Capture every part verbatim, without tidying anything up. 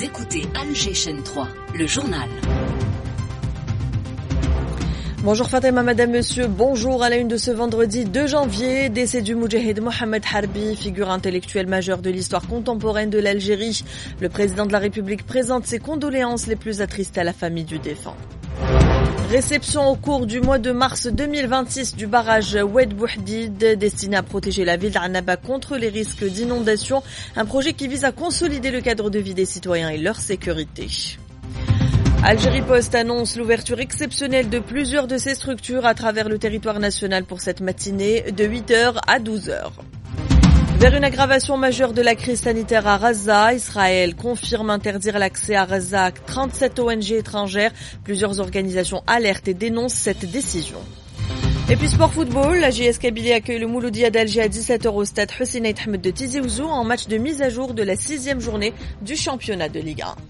écoutez Alger Chaîne trois, le journal. Bonjour Fatima, madame, monsieur, bonjour à la une de ce vendredi deux janvier, décès du Moudjahid Mohamed Harbi, figure intellectuelle majeure de l'histoire contemporaine de l'Algérie. Le président de la République présente ses condoléances les plus attristées à la famille du défunt. Réception au cours du mois de mars deux mille vingt-six du barrage Oued Bouhdid, destiné à protéger la ville d'Annaba contre les risques d'inondation, un projet qui vise à consolider le cadre de vie des citoyens et leur sécurité. Algérie Post annonce l'ouverture exceptionnelle de plusieurs de ses structures à travers le territoire national pour cette matinée de huit heures à douze heures. Vers une aggravation majeure de la crise sanitaire à Gaza, Israël confirme interdire l'accès à Gaza à trente-sept O N G étrangères. Plusieurs organisations alertent et dénoncent cette décision. Et puis sport football, la J S Kabylie accueille le Mouloudia d'Alger à dix-sept heures au stade Hussein Ahmed de Tizi Ouzou en match de mise à jour de la sixième journée du championnat de Ligue un.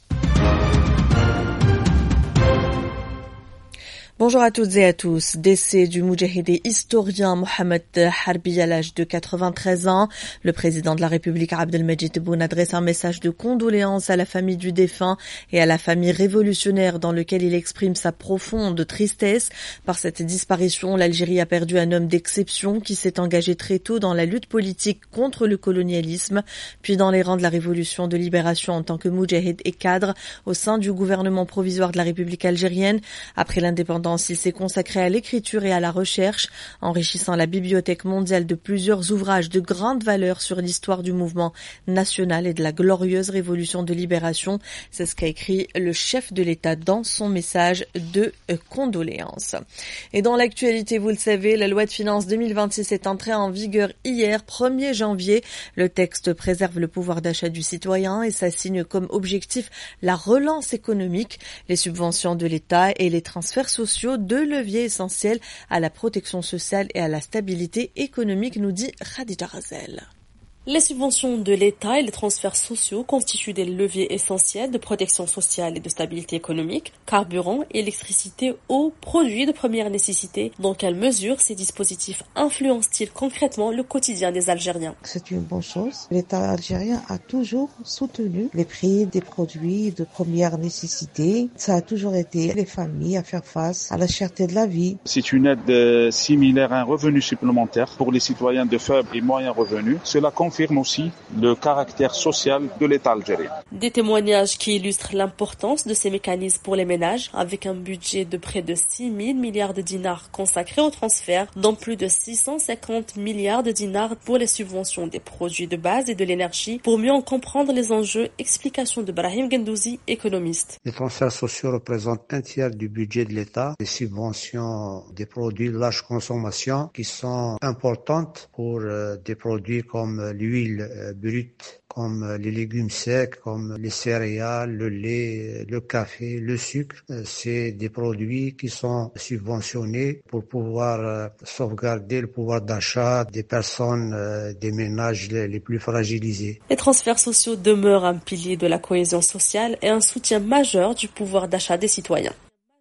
Bonjour à toutes et à tous. Décès du moudjahid et historien Mohamed Harbi à l'âge de quatre-vingt-treize ans. Le président de la République Abdelmajid Tebboune adresse un message de condoléances à la famille du défunt et à la famille révolutionnaire dans lequel il exprime sa profonde tristesse. Par cette disparition, l'Algérie a perdu un homme d'exception qui s'est engagé très tôt dans la lutte politique contre le colonialisme, puis dans les rangs de la révolution de libération en tant que moudjahid et cadre au sein du gouvernement provisoire de la République algérienne. Après l'indépendance, il s'est consacré à l'écriture et à la recherche, enrichissant la bibliothèque mondiale de plusieurs ouvrages de grande valeur sur l'histoire du mouvement national et de la glorieuse révolution de libération. C'est ce qu'a écrit le chef de l'État dans son message de condoléances. Et dans l'actualité, vous le savez, la loi de finances deux mille vingt-six est entrée en vigueur hier, premier janvier. Le texte préserve le pouvoir d'achat du citoyen et s'assigne comme objectif la relance économique, les subventions de l'État et les transferts sociaux, deux leviers essentiels à la protection sociale et à la stabilité économique, nous dit Khadija Ghazel. Les subventions de l'État et les transferts sociaux constituent des leviers essentiels de protection sociale et de stabilité économique. Carburant, électricité, eau, produits de première nécessité. Dans quelle mesure ces dispositifs influencent-ils concrètement le quotidien des Algériens? C'est une bonne chose. L'État algérien a toujours soutenu les prix des produits de première nécessité. Ça a toujours aidé les familles à faire face à la cherté de la vie. C'est une aide similaire à un revenu supplémentaire pour les citoyens de faibles et moyens revenus. Cela confirme aussi le caractère social de l'État algérien. Des témoignages qui illustrent l'importance de ces mécanismes pour les ménages, avec un budget de près de six mille milliards de dinars consacrés aux transferts, dont plus de six cent cinquante milliards de dinars pour les subventions des produits de base et de l'énergie. Pour mieux en comprendre les enjeux, explication de Brahim Gendouzi, économiste. Les transferts sociaux représentent un tiers du budget de l'État. Les subventions des produits de large consommation qui sont importantes pour euh, des produits comme l'huile brute, comme les légumes secs, comme les céréales, le lait, le café, le sucre. C'est des produits qui sont subventionnés pour pouvoir sauvegarder le pouvoir d'achat des personnes, des ménages les plus fragilisés. Les transferts sociaux demeurent un pilier de la cohésion sociale et un soutien majeur du pouvoir d'achat des citoyens.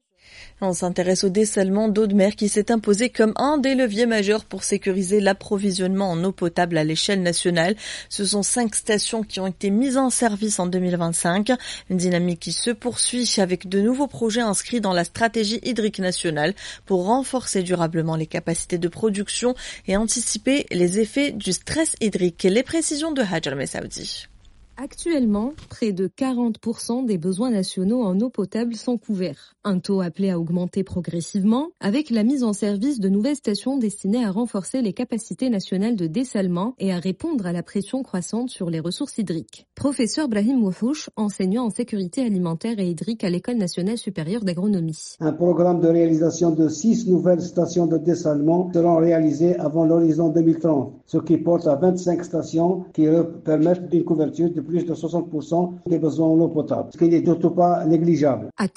On s'intéresse au dessalement d'eau de mer qui s'est imposé comme un des leviers majeurs pour sécuriser l'approvisionnement en eau potable à l'échelle nationale. Ce sont cinq stations qui ont été mises en service en deux mille vingt-cinq. Une dynamique qui se poursuit avec de nouveaux projets inscrits dans la stratégie hydrique nationale pour renforcer durablement les capacités de production et anticiper les effets du stress hydrique. Les précisions de Hajar Messaoudi. Actuellement, près de quarante pour cent des besoins nationaux en eau potable sont couverts. Un taux appelé à augmenter progressivement avec la mise en service de nouvelles stations destinées à renforcer les capacités nationales de dessalement et à répondre à la pression croissante sur les ressources hydriques. Professeur Brahim Wouhouch, enseignant en sécurité alimentaire et hydrique à l'École nationale supérieure d'agronomie. Un programme de réalisation de six nouvelles stations de dessalement seront réalisées avant l'horizon deux mille trente, ce qui porte à vingt-cinq stations qui permettent une couverture de plus de soixante pour cent des besoins en eau potable, ce qui n'est d'autant pas négligeable. À terme,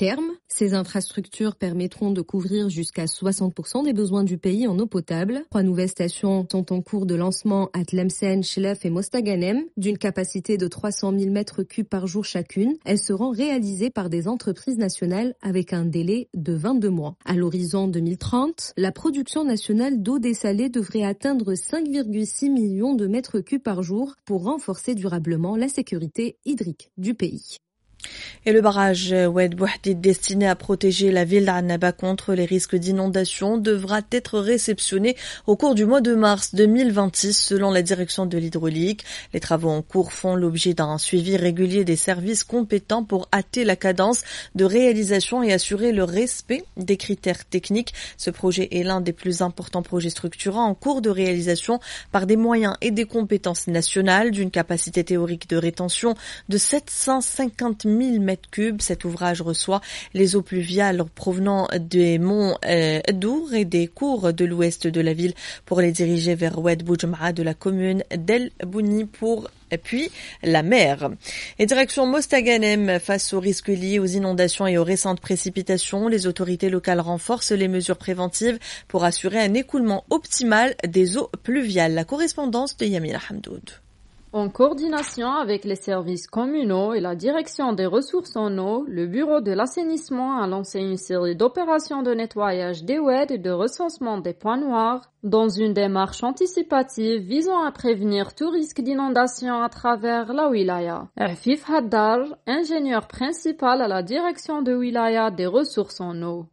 Ces infrastructures permettront de couvrir jusqu'à soixante pour cent des besoins du pays en eau potable. Trois nouvelles stations sont en cours de lancement à Tlemcen, Chlef et Mostaganem, d'une capacité de trois cent mille mètres cubes par jour chacune. Elles seront réalisées par des entreprises nationales avec un délai de vingt-deux mois. À l'horizon deux mille trente, la production nationale d'eau dessalée devrait atteindre cinq virgule six millions de mètres cubes par jour pour renforcer durablement la sécurité hydrique du pays. Et le barrage Oued Bouhdid destiné à protéger la ville d'Annaba contre les risques d'inondation devra être réceptionné au cours du mois de mars deux mille vingt-six selon la direction de l'hydraulique. Les travaux en cours font l'objet d'un suivi régulier des services compétents pour hâter la cadence de réalisation et assurer le respect des critères techniques. Ce projet est l'un des plus importants projets structurants en cours de réalisation par des moyens et des compétences nationales d'une capacité théorique de rétention de sept cent cinquante mille mètres cubes. Cet ouvrage reçoit les eaux pluviales provenant des monts euh, Dour et des cours de l'ouest de la ville pour les diriger vers Oued Boujmaa de la commune d'El Bouni pour puis la mer. Et direction Mostaganem, face aux risques liés aux inondations et aux récentes précipitations, les autorités locales renforcent les mesures préventives pour assurer un écoulement optimal des eaux pluviales. La correspondance de Yamina Hamdoud. En coordination avec les services communaux et la direction des ressources en eau, le bureau de l'assainissement a lancé une série d'opérations de nettoyage des oueds et de recensement des points noirs dans une démarche anticipative visant à prévenir tout risque d'inondation à travers la wilaya. Afif Haddar, ingénieur principal à la direction de wilaya des ressources en eau.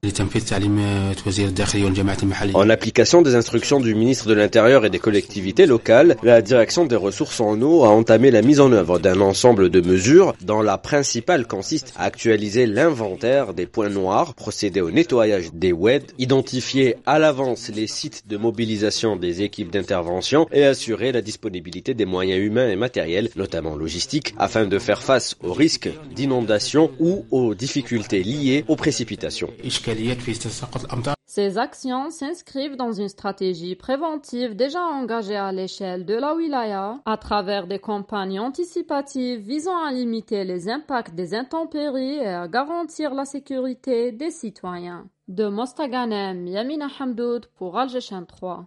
En application des instructions du ministre de l'Intérieur et des collectivités locales, la direction des ressources en eau a entamé la mise en œuvre d'un ensemble de mesures dont la principale consiste à actualiser l'inventaire des points noirs, procéder au nettoyage des oueds, identifier à l'avance les sites de mobilisation des équipes d'intervention et assurer la disponibilité des moyens humains et matériels, notamment logistiques, afin de faire face aux risques d'inondation ou aux difficultés liées aux précipitations. Ces actions s'inscrivent dans une stratégie préventive déjà engagée à l'échelle de la wilaya à travers des campagnes anticipatives visant à limiter les impacts des intempéries et à garantir la sécurité des citoyens. De Mostaganem, Yamina Hamdoud pour Alger trois.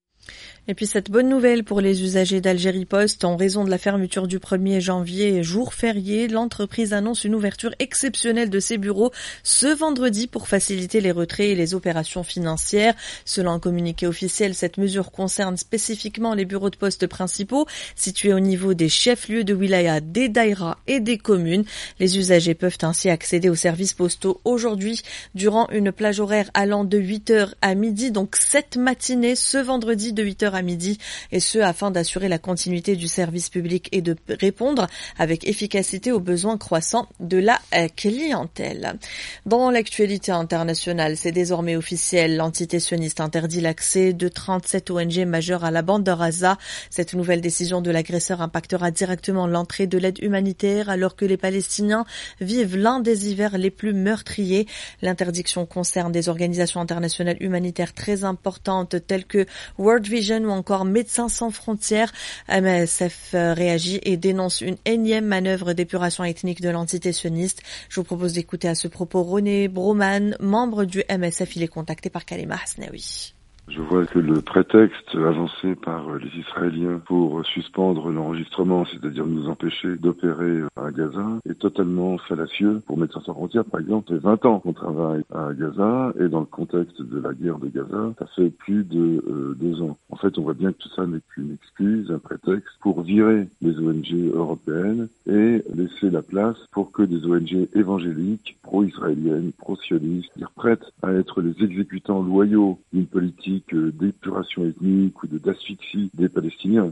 Et puis cette bonne nouvelle pour les usagers d'Algérie Post, en raison de la fermeture du premier janvier, jour férié, l'entreprise annonce une ouverture exceptionnelle de ses bureaux ce vendredi pour faciliter les retraits et les opérations financières. Selon un communiqué officiel, cette mesure concerne spécifiquement les bureaux de poste principaux situés au niveau des chefs-lieux de wilaya, des daïras et des communes. Les usagers peuvent ainsi accéder aux services postaux aujourd'hui durant une plage horaire allant de huit heures à midi, donc cette matinée ce vendredi de huit heures à midi, et ce afin d'assurer la continuité du service public et de répondre avec efficacité aux besoins croissants de la clientèle. Dans l'actualité internationale, c'est désormais officiel, l'entité sioniste interdit l'accès de trente-sept O N G majeures à la bande de Gaza. Cette nouvelle décision de l'agresseur impactera directement l'entrée de l'aide humanitaire alors que les Palestiniens vivent l'un des hivers les plus meurtriers. L'interdiction concerne des organisations internationales humanitaires très importantes telles que World Vision ou encore Médecins sans frontières. M S F réagit et dénonce une énième manœuvre d'épuration ethnique de l'entité sioniste. Je vous propose d'écouter à ce propos René Broman, membre du M S F. Il est contacté par Kalima Hasnaoui. Je vois que le prétexte avancé par les Israéliens pour suspendre l'enregistrement, c'est-à-dire nous empêcher d'opérer à Gaza, est totalement fallacieux. Pour Médecins sans frontières, par exemple, ça fait vingt ans qu'on travaille à Gaza, et dans le contexte de la guerre de Gaza, ça fait plus de euh, deux ans. En fait, on voit bien que tout ça n'est qu'une excuse, un prétexte pour virer les O N G européennes et laisser la place pour que des O N G évangéliques, pro-israéliennes, pro-sionistes, c'est-à-dire prêtes à être les exécutants loyaux d'une politique d'épuration ethnique ou de d'asphyxie des Palestiniens.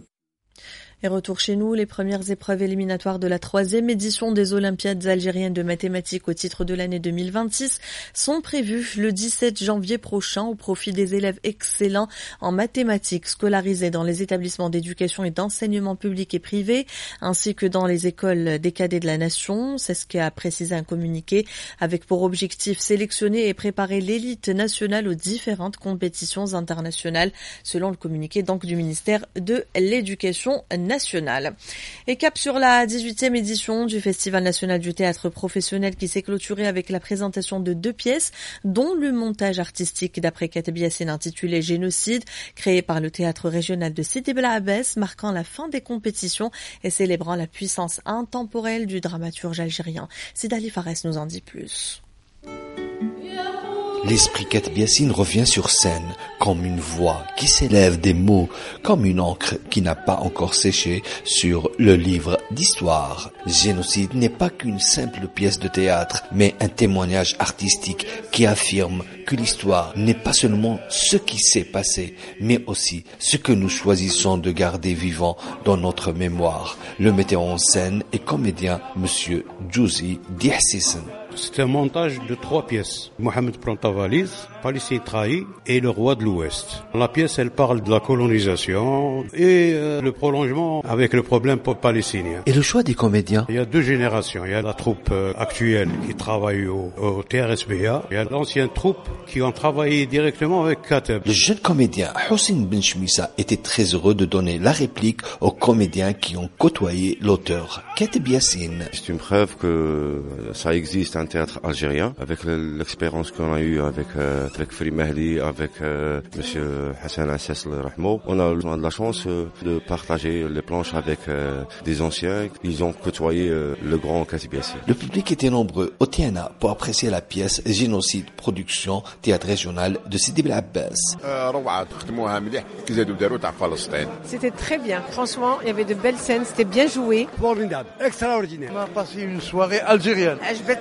Et retour chez nous, les premières épreuves éliminatoires de la troisième édition des Olympiades algériennes de mathématiques au titre de l'année deux mille vingt-six sont prévues le dix-sept janvier prochain au profit des élèves excellents en mathématiques scolarisés dans les établissements d'éducation et d'enseignement public et privé, ainsi que dans les écoles des cadets de la nation. C'est ce qu'a précisé un communiqué, avec pour objectif sélectionner et préparer l'élite nationale aux différentes compétitions internationales, selon le communiqué donc du ministère de l'Éducation nationale. nationale. Et cap sur la dix-huitième édition du Festival national du théâtre professionnel qui s'est clôturé avec la présentation de deux pièces, dont le montage artistique d'après Kateb Yassine intitulé Génocide, créé par le théâtre régional de Sidi Bel Abbès, marquant la fin des compétitions et célébrant la puissance intemporelle du dramaturge algérien. Sidali Fares nous en dit plus. L'esprit Kateb Yassine revient sur scène, comme une voix qui s'élève des mots, comme une encre qui n'a pas encore séché sur le livre d'histoire. Génocide n'est pas qu'une simple pièce de théâtre, mais un témoignage artistique qui affirme que l'histoire n'est pas seulement ce qui s'est passé, mais aussi ce que nous choisissons de garder vivant dans notre mémoire. Le metteur en scène et comédien, Monsieur Djouzi Dihsisen. C'est un montage de trois pièces. Mohamed prend ta valise, Palestine trahie et le roi de l'Ouest. La pièce, elle parle de la colonisation et euh, le prolongement avec le problème palestinien. Et le choix des comédiens? Il y a deux générations. Il y a la troupe euh, actuelle qui travaille au, au T R S B A. Il y a l'ancienne troupe qui ont travaillé directement avec Kateb. Le jeune comédien Hossein Ben Chmissa était très heureux de donner la réplique aux comédiens qui ont côtoyé l'auteur Kateb Yassine. C'est une preuve que ça existe un théâtre algérien, avec l'expérience qu'on a eue avec euh, avec Fri Mahdi, avec euh, Monsieur Hassan Assas Rahmo. On a de la chance euh, de partager les planches avec euh, des anciens. Ils ont côtoyé euh, le grand Kateb Yassine. Le public était nombreux au T N A pour apprécier la pièce Génocide, production théâtre régional de Sidi Bel Abbès. C'était très bien. Franchement, il y avait de belles scènes, c'était bien joué. Formidable, extraordinaire. On a passé une soirée algérienne.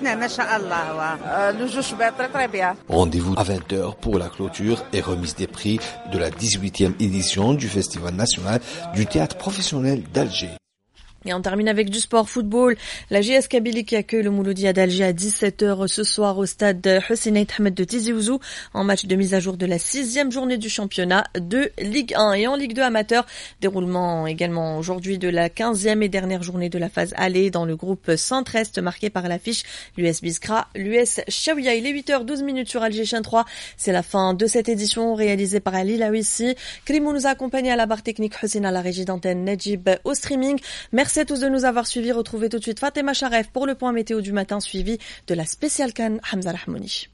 Rendez-vous à vingt heures pour la clôture et remise des prix de la dix-huitième édition du Festival national du théâtre professionnel d'Alger. Et on termine avec du sport football. La J S Kabylie qui accueille le Mouloudia d'Alger à dix-sept heures ce soir au stade Hussein Ahmed de Tizi Ouzou en match de mise à jour de la sixième journée du championnat de Ligue un. Et en Ligue deux amateur, déroulement également aujourd'hui de la quinzième et dernière journée de la phase aller dans le groupe Centre-Est marqué par l'affiche l'U S Biskra, l'U S Chaouia. Il est huit heures douze minutes sur Alger Chaîne trois. C'est la fin de cette édition réalisée par Ali Lawissi. Krimou nous a accompagné à la barre technique, Hussein à la régie d'antenne, Najib au streaming. Merci à tous de nous avoir suivis. Retrouvez tout de suite Fatima Charef pour le point météo du matin suivi de la spéciale Cannes Hamza Rahmouni.